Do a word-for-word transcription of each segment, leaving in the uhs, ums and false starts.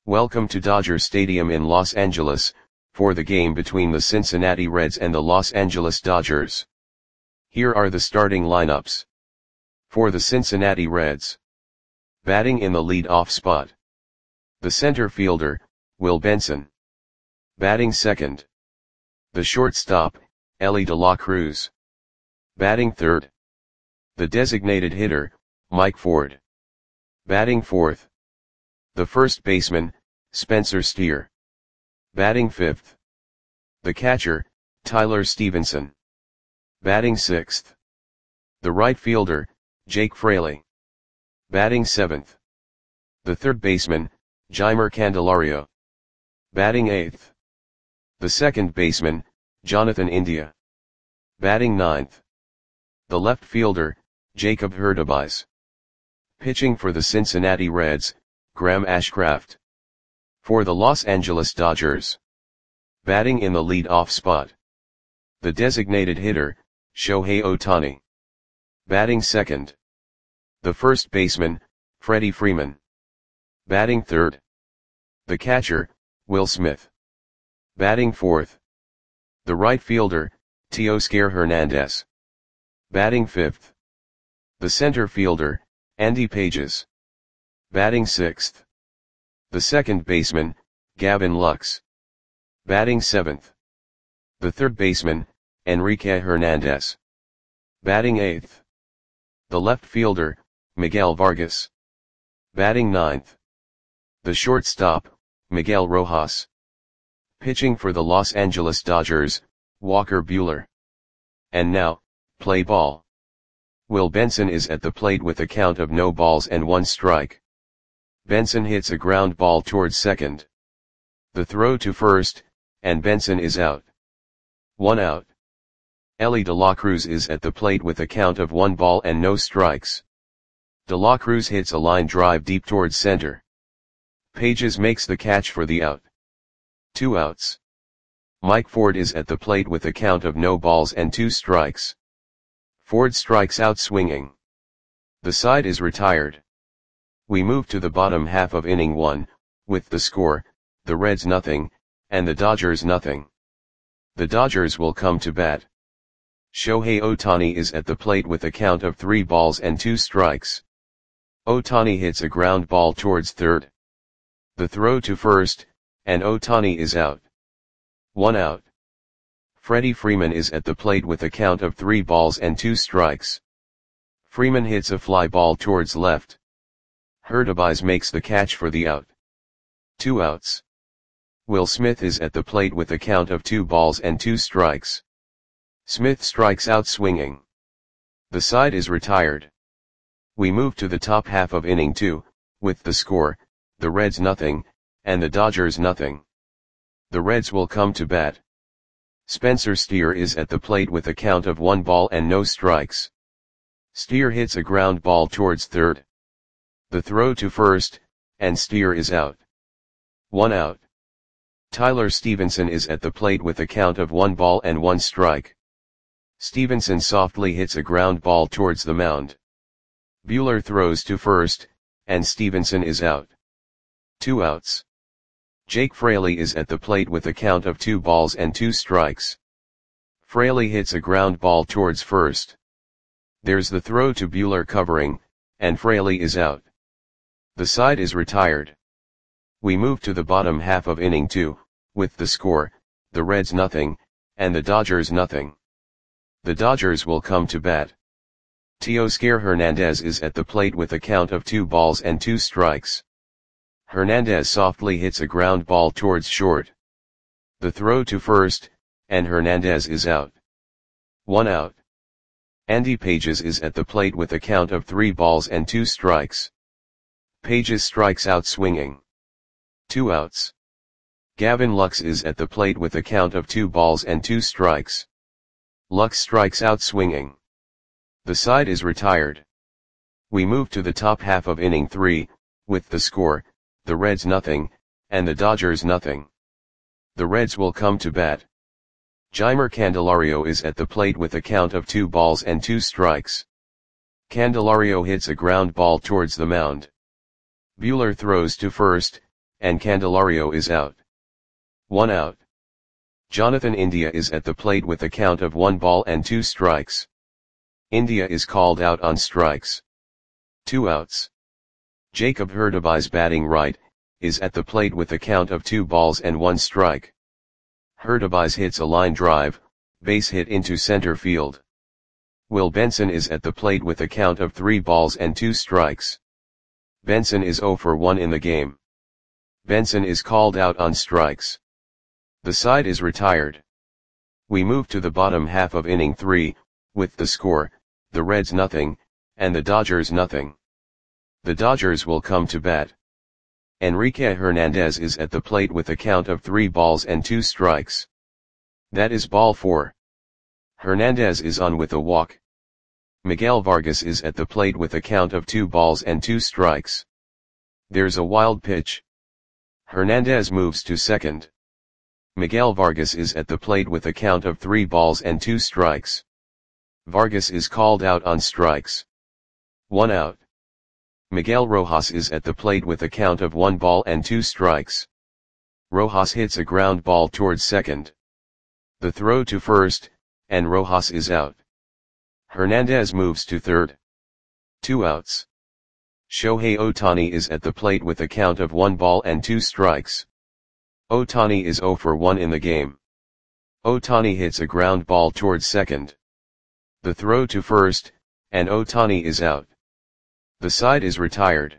Welcome to Dodger Stadium in Los Angeles, for the game between the Cincinnati Reds and the Los Angeles Dodgers. Here are the starting lineups. For the Cincinnati Reds. Batting in the lead-off spot. The center fielder, Will Benson. Batting second. The shortstop, Elly De La Cruz. Batting third. The designated hitter, Mike Ford. Batting fourth. The first baseman, Spencer Steer. Batting fifth. The catcher, Tyler Stephenson. Batting sixth. The right fielder, Jake Fraley. Batting seventh. The third baseman, Jeimer Candelario. Batting eighth. The second baseman, Jonathan India. Batting ninth. The left fielder, Jacob Hurtubise. Pitching for the Cincinnati Reds, Graham Ashcraft. For the Los Angeles Dodgers. Batting in the lead-off spot. The designated hitter, Shohei Ohtani. Batting second. The first baseman, Freddie Freeman. Batting third. The catcher, Will Smith. Batting fourth. The right fielder, Teoscar Hernandez. Batting fifth. The center fielder, Andy Pages. Batting sixth. The second baseman, Gavin Lux. Batting seventh. The third baseman, Enrique Hernandez. Batting eighth. The left fielder, Miguel Vargas. Batting ninth. The shortstop, Miguel Rojas. Pitching for the Los Angeles Dodgers, Walker Buehler. And now, play ball. Will Benson is at the plate with a count of no balls and one strike. Benson hits a ground ball towards second. The throw to first, and Benson is out. One out. Elly De La Cruz is at the plate with a count of one ball and no strikes. De La Cruz hits a line drive deep towards center. Pages makes the catch for the out. Two outs. Mike Ford is at the plate with a count of no balls and two strikes. Ford strikes out swinging. The side is retired. We move to the bottom half of inning one, with the score, the Reds nothing, and the Dodgers nothing. The Dodgers will come to bat. Shohei Ohtani is at the plate with a count of three balls and two strikes. Ohtani hits a ground ball towards third. The throw to first, and Ohtani is out. One out. Freddie Freeman is at the plate with a count of three balls and two strikes. Freeman hits a fly ball towards left. Hurtubise makes the catch for the out. Two outs. Will Smith is at the plate with a count of two balls and two strikes. Smith strikes out swinging. The side is retired. We move to the top half of inning two, with the score, the Reds nothing, and the Dodgers nothing. The Reds will come to bat. Spencer Steer is at the plate with a count of one ball and no strikes. Steer hits a ground ball towards third. The throw to first, and Steer is out. One out. Tyler Stephenson is at the plate with a count of one ball and one strike. Stephenson softly hits a ground ball towards the mound. Buehler throws to first, and Stephenson is out. Two outs. Jake Fraley is at the plate with a count of two balls and two strikes. Fraley hits a ground ball towards first. There's the throw to Buehler covering, and Fraley is out. The side is retired. We move to the bottom half of inning two, with the score, the Reds nothing, and the Dodgers nothing. The Dodgers will come to bat. Teoscar Hernandez is at the plate with a count of two balls and two strikes. Hernandez softly hits a ground ball towards short. The throw to first, and Hernandez is out. One out. Andy Pages is at the plate with a count of three balls and two strikes. Pages strikes out swinging. Two outs. Gavin Lux is at the plate with a count of two balls and two strikes. Lux strikes out swinging. The side is retired. We move to the top half of inning three, with the score, the Reds nothing, and the Dodgers nothing. The Reds will come to bat. Jeimer Candelario is at the plate with a count of two balls and two strikes. Candelario hits a ground ball towards the mound. Buehler throws to first, and Candelario is out. One out. Jonathan India is at the plate with a count of one ball and two strikes. India is called out on strikes. Two outs. Jacob Hurtubise batting right, is at the plate with a count of two balls and one strike. Hurtubise hits a line drive, base hit into center field. Will Benson is at the plate with a count of three balls and two strikes. Benson is zero for one in the game. Benson is called out on strikes. The side is retired. We move to the bottom half of inning three, with the score, the Reds nothing, and the Dodgers nothing. The Dodgers will come to bat. Enrique Hernandez is at the plate with a count of three balls and two strikes. That is ball four. Hernandez is on with a walk. Miguel Vargas is at the plate with a count of two balls and two strikes. There's a wild pitch. Hernandez moves to second. Miguel Vargas is at the plate with a count of three balls and two strikes. Vargas is called out on strikes. One out. Miguel Rojas is at the plate with a count of one ball and two strikes. Rojas hits a ground ball towards second. The throw to first, and Rojas is out. Hernandez moves to third. Two outs. Shohei Ohtani is at the plate with a count of one ball and two strikes. Ohtani is zero for one in the game. Ohtani hits a ground ball towards second. The throw to first, and Ohtani is out. The side is retired.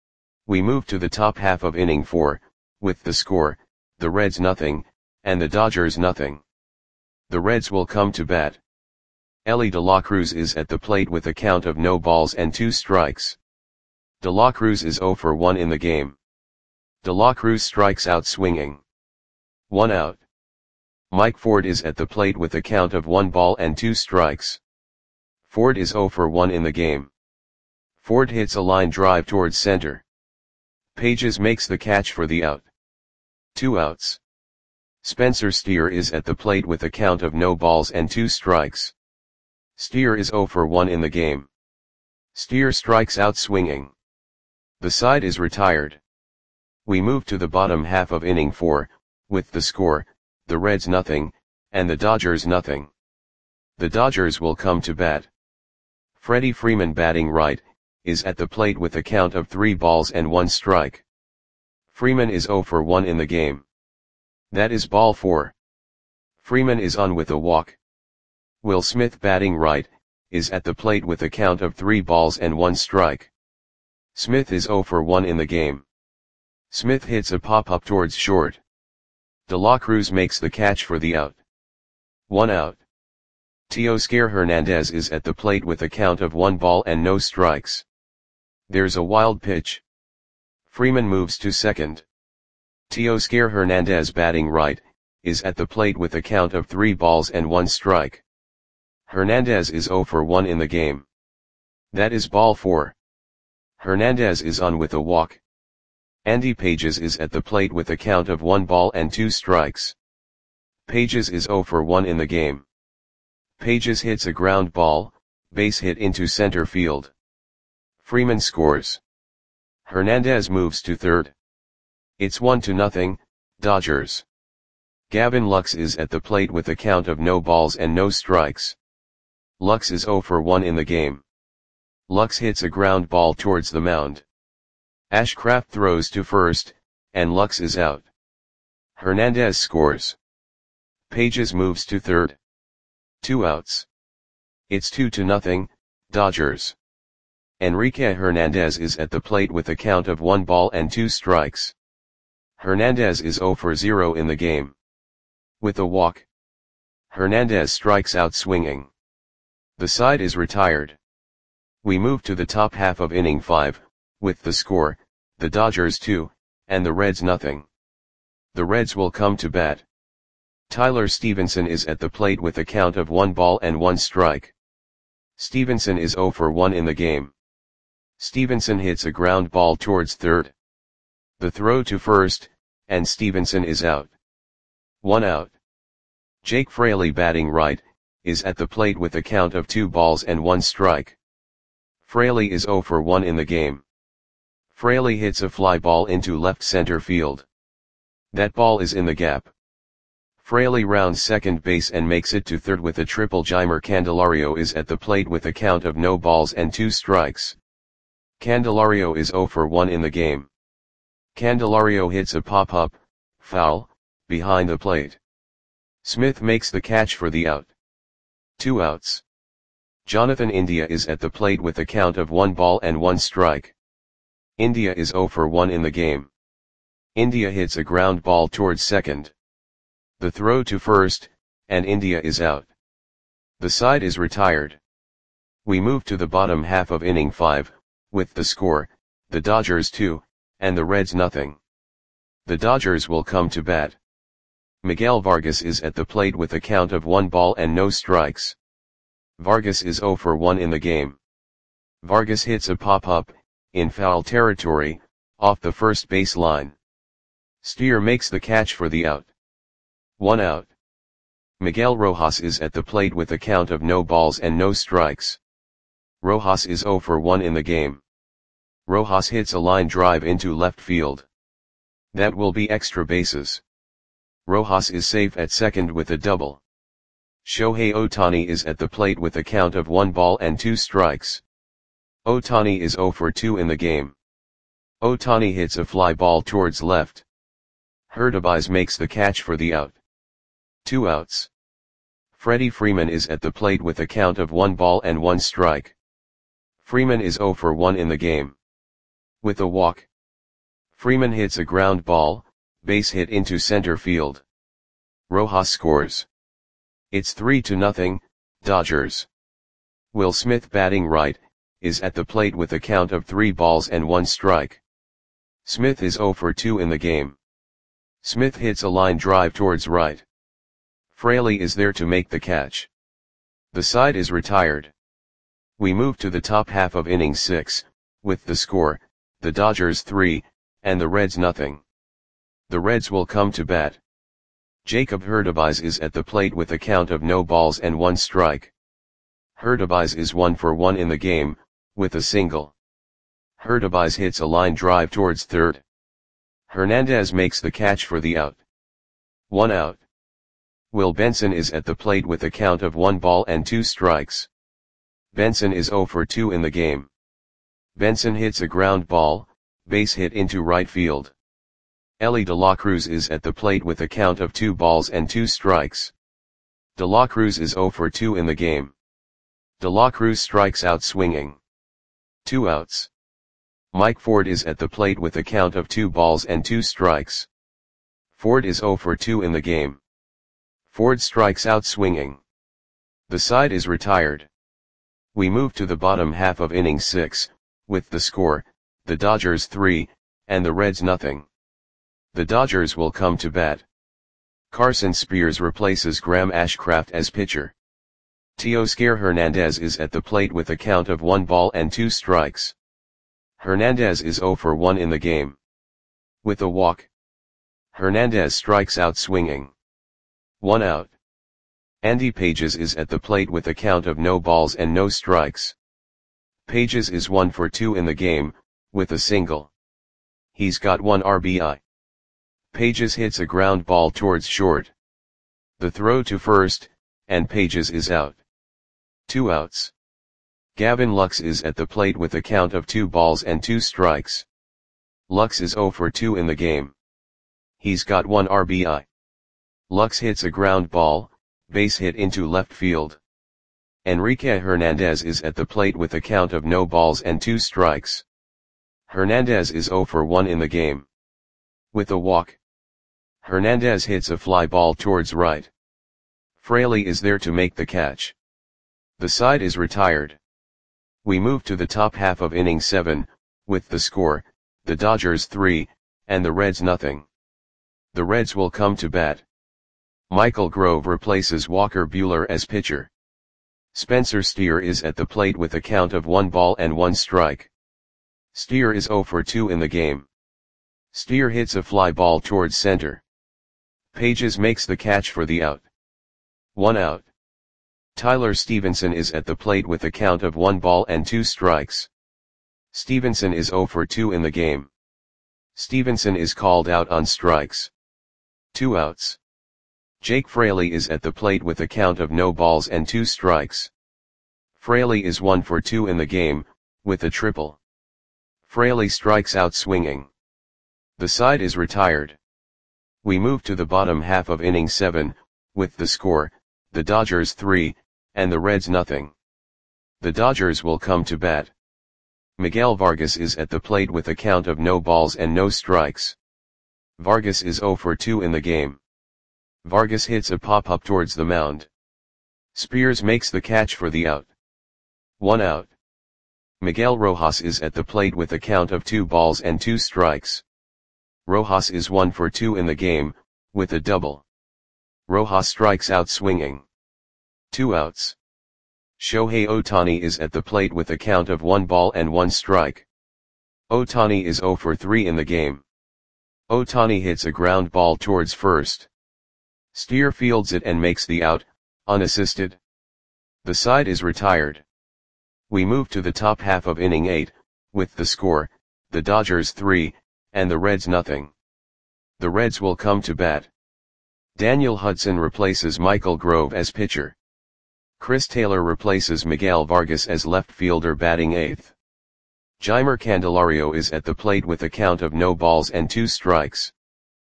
We move to the top half of inning four, with the score, the Reds nothing, and the Dodgers nothing. The Reds will come to bat. Elly De La Cruz is at the plate with a count of no balls and two strikes. De La Cruz is zero for one in the game. De La Cruz strikes out swinging. One out. Mike Ford is at the plate with a count of one ball and two strikes. Ford is zero for one in the game. Ford hits a line drive towards center. Pages makes the catch for the out. Two outs. Spencer Steer is at the plate with a count of no balls and two strikes. Steer is zero for one in the game. Steer strikes out swinging. The side is retired. We move to the bottom half of inning four, with the score, the Reds nothing, and the Dodgers nothing. The Dodgers will come to bat. Freddie Freeman batting right, is at the plate with a count of three balls and one strike. Freeman is zero for one in the game. That is ball four. Freeman is on with a walk. Will Smith batting right, is at the plate with a count of three balls and one strike. Smith is zero for one in the game. Smith hits a pop-up towards short. De La Cruz makes the catch for the out. One out. Teoscar Hernandez is at the plate with a count of one ball and no strikes. There's a wild pitch. Freeman moves to second. Teoscar Hernandez batting right, is at the plate with a count of three balls and one strike. Hernandez is zero for one in the game. That is ball four. Hernandez is on with a walk. Andy Pages is at the plate with a count of one ball and two strikes. Pages is zero for one in the game. Pages hits a ground ball, base hit into center field. Freeman scores. Hernandez moves to third. It's one to nothing, Dodgers. Gavin Lux is at the plate with a count of no balls and no strikes. Lux is zero for one in the game. Lux hits a ground ball towards the mound. Ashcraft throws to first, and Lux is out. Hernandez scores. Pages moves to third. Two outs. It's two to nothing, Dodgers. Enrique Hernandez is at the plate with a count of one ball and two strikes. Hernandez is zero for zero in the game. With a walk. Hernandez strikes out swinging. The side is retired. We move to the top half of inning five, with the score, the Dodgers two, and the Reds nothing. The Reds will come to bat. Tyler Stevenson is at the plate with a count of one ball and one strike. Stevenson is zero for one in the game. Stevenson hits a ground ball towards third. The throw to first, and Stevenson is out. One out. Jake Fraley batting right, is at the plate with a count of two balls and one strike. Fraley is zero for one in the game. Fraley hits a fly ball into left center field. That ball is in the gap. Fraley rounds second base and makes it to third with a triple. Jeimer Candelario is at the plate with a count of no balls and two strikes. Candelario is zero for one in the game. Candelario hits a pop-up, foul, behind the plate. Smith makes the catch for the out. Two outs. Jonathan India is at the plate with a count of one ball and one strike. India is zero for one in the game. India hits a ground ball towards second. The throw to first, and India is out. The side is retired. We move to the bottom half of inning five, with the score, the Dodgers two, and the Reds nothing. The Dodgers will come to bat. Miguel Vargas is at the plate with a count of one ball and no strikes. Vargas is zero for one in the game. Vargas hits a pop-up, in foul territory, off the first base line. Steer makes the catch for the out. One out. Miguel Rojas is at the plate with a count of no balls and no strikes. Rojas is zero for one in the game. Rojas hits a line drive into left field. That will be extra bases. Rojas is safe at second with a double. Shohei Ohtani is at the plate with a count of one ball and two strikes. Ohtani is zero for two in the game. Ohtani hits a fly ball towards left. Hurtubise makes the catch for the out. Two outs. Freddie Freeman is at the plate with a count of one ball and one strike. Freeman is zero for one in the game. With a walk. Freeman hits a ground ball, base hit into center field. Rojas scores. It's three to nothing, Dodgers. Will Smith, batting right, is at the plate with a count of three balls and one strike. Smith is zero for two in the game. Smith hits a line drive towards right. Fraley is there to make the catch. The side is retired. We move to the top half of inning six, with the score, the Dodgers three, and the Reds nothing. The Reds will come to bat. Jacob Hurtubise is at the plate with a count of no balls and one strike. Hurtubise is one for one in the game, with a single. Hurtubise hits a line drive towards third. Hernandez makes the catch for the out. One out. Will Benson is at the plate with a count of one ball and two strikes. Benson is zero for two in the game. Benson hits a ground ball, base hit into right field. Elly De La Cruz is at the plate with a count of two balls and two strikes. De La Cruz is zero for two in the game. De La Cruz strikes out swinging. Two outs. Mike Ford is at the plate with a count of two balls and two strikes. Ford is zero for two in the game. Ford strikes out swinging. The side is retired. We move to the bottom half of inning six, with the score, the Dodgers three, and the Reds nothing. The Dodgers will come to bat. Carson Spears replaces Graham Ashcraft as pitcher. Teoscar Hernandez is at the plate with a count of one ball and two strikes. Hernandez is zero for one in the game. With a walk. Hernandez strikes out swinging. One out. Andy Pages is at the plate with a count of no balls and no strikes. Pages is one for two in the game, with a single. He's got one R B I. Pages hits a ground ball towards short. The throw to first, and Pages is out. Two outs. Gavin Lux is at the plate with a count of two balls and two strikes. Lux is zero for two in the game. He's got one R B I. Lux hits a ground ball, base hit into left field. Enrique Hernandez is at the plate with a count of no balls and two strikes. Hernandez is zero for one in the game. With a walk. Hernandez hits a fly ball towards right. Fraley is there to make the catch. The side is retired. We move to the top half of inning seven, with the score, the Dodgers three, and the Reds nothing. The Reds will come to bat. Michael Grove replaces Walker Buehler as pitcher. Spencer Steer is at the plate with a count of one ball and one strike. Steer is zero for two in the game. Steer hits a fly ball towards center. Pages makes the catch for the out. One out. Tyler Stevenson is at the plate with a count of one ball and two strikes. Stevenson is zero for two in the game. Stevenson is called out on strikes. Two outs. Jake Fraley is at the plate with a count of no balls and two strikes. Fraley is one for two in the game, with a triple. Fraley strikes out swinging. The side is retired. We move to the bottom half of inning seven, with the score, the Dodgers three, and the Reds nothing. The Dodgers will come to bat. Miguel Vargas is at the plate with a count of no balls and no strikes. Vargas is zero for two in the game. Vargas hits a pop-up towards the mound. Spears makes the catch for the out. One out. Miguel Rojas is at the plate with a count of two balls and two strikes. Rojas is one for two in the game, with a double. Rojas strikes out swinging. Two outs. Shohei Ohtani is at the plate with a count of one ball and one strike. Ohtani is zero for three in the game. Ohtani hits a ground ball towards first. Steer fields it and makes the out, unassisted. The side is retired. We move to the top half of inning eight, with the score, the Dodgers three, and the Reds nothing. The Reds will come to bat. Daniel Hudson replaces Michael Grove as pitcher. Chris Taylor replaces Miguel Vargas as left fielder batting eighth. Jeimer Candelario is at the plate with a count of no balls and two strikes.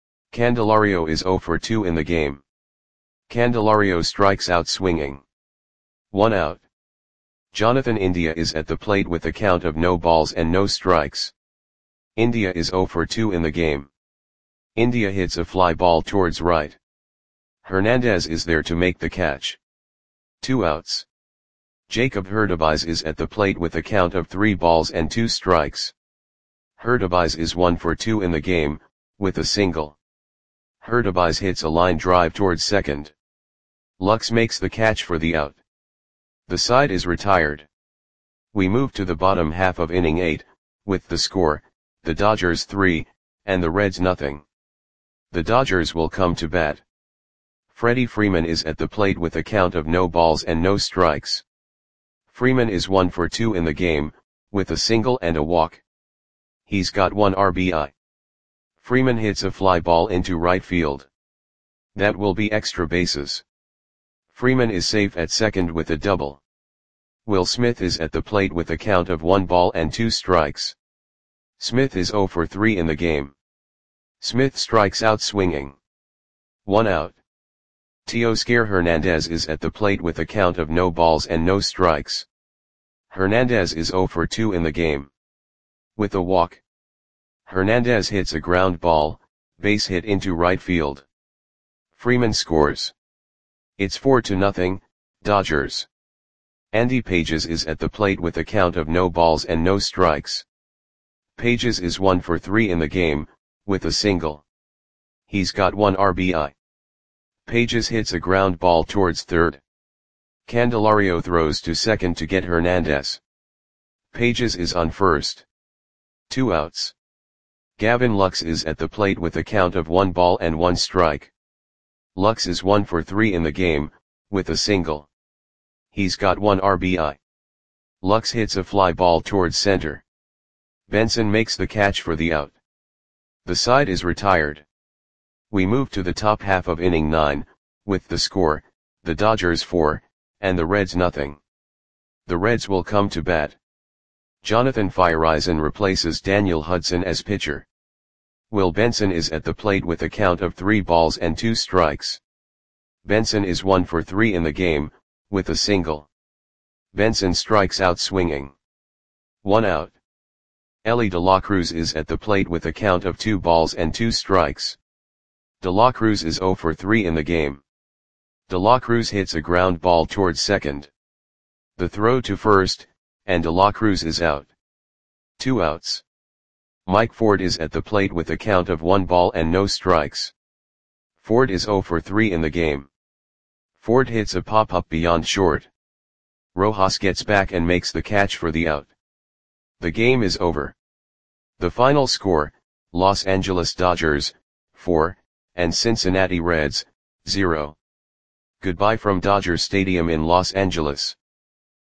Candelario is zero for two in the game. Candelario strikes out swinging. One out. Jonathan India is at the plate with a count of no balls and no strikes. India is zero for two in the game. India hits a fly ball towards right. Hernandez is there to make the catch. Two outs. Jacob Hurtubise is at the plate with a count of three balls and two strikes. Hurtubise is one for two in the game, with a single. Hurtubise hits a line drive towards second. Lux makes the catch for the out. The side is retired. We move to the bottom half of inning eight, with the score, the Dodgers three, and the Reds nothing. The Dodgers will come to bat. Freddie Freeman is at the plate with a count of no balls and no strikes. Freeman is one for two in the game, with a single and a walk. He's got one R B I. Freeman hits a fly ball into right field. That will be extra bases. Freeman is safe at second with a double. Will Smith is at the plate with a count of one ball and two strikes. Smith is zero for three in the game. Smith strikes out swinging. One out. Teoscar Hernandez is at the plate with a count of no balls and no strikes. Hernandez is zero for two in the game. With a walk. Hernandez hits a ground ball, base hit into right field. Freeman scores. It's four to nothing, Dodgers. Andy Pages is at the plate with a count of no balls and no strikes. Pages is one for three in the game, with a single. He's got one R B I. Pages hits a ground ball towards third. Candelario throws to second to get Hernandez. Pages is on first. Two outs. Gavin Lux is at the plate with a count of one ball and one strike. Lux is one for three in the game, with a single. He's got one R B I. Lux hits a fly ball towards center. Benson makes the catch for the out. The side is retired. We move to the top half of inning nine, with the score, the Dodgers four, and the Reds nothing. The Reds will come to bat. Jonathan Feyereisen replaces Daniel Hudson as pitcher. Will Benson is at the plate with a count of three balls and two strikes. Benson is one for three in the game, with a single. Benson strikes out swinging. One out. Elly De La Cruz is at the plate with a count of two balls and two strikes. De La Cruz is zero for three in the game. De La Cruz hits a ground ball towards second. The throw to first, and De La Cruz is out. Two outs. Mike Ford is at the plate with a count of one ball and no strikes. Ford is zero for three in the game. Ford hits a pop-up beyond short. Rojas gets back and makes the catch for the out. The game is over. The final score, Los Angeles Dodgers, four, and Cincinnati Reds, zero. Goodbye from Dodger Stadium in Los Angeles.